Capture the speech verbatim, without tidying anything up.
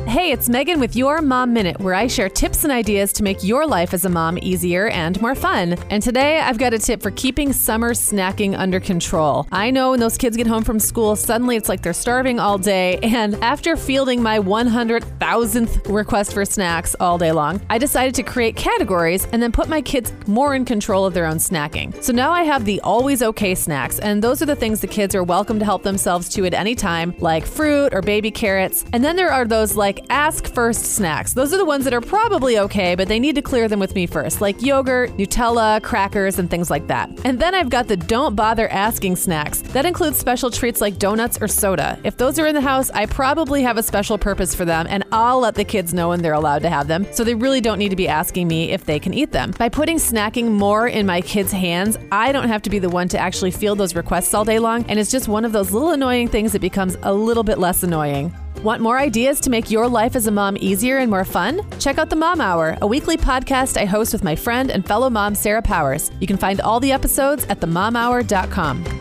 Hey, it's Megan with Your Mom Minute, where I share tips and ideas to make your life as a mom easier and more fun. And today I've got a tip for keeping summer snacking under control. I know when those kids get home from school, suddenly it's like they're starving all day. And after fielding my one hundred thousandth request for snacks all day long, I decided to create categories and then put my kids more in control of their own snacking. So now I have the always okay snacks, and those are the things the kids are welcome to help themselves to at any time, like fruit or baby carrots. And then there are those like ask first snacks. Those are the ones that are probably okay, but they need to clear them with me first, like yogurt, Nutella, crackers, and things like that. And then I've got the don't bother asking snacks. That includes special treats like donuts or soda. If those are in the house, I probably have a special purpose for them, and I'll let the kids know when they're allowed to have them, so they really don't need to be asking me if they can eat them. By putting snacking more in my kids' hands, I don't have to be the one to actually field those requests all day long, and it's just one of those little annoying things that becomes a little bit less annoying. Want more ideas to make your life as a mom easier and more fun? Check out the Mom Hour, a weekly podcast I host with my friend and fellow mom Sarah Powers. You can find all the episodes at the mom hour dot com.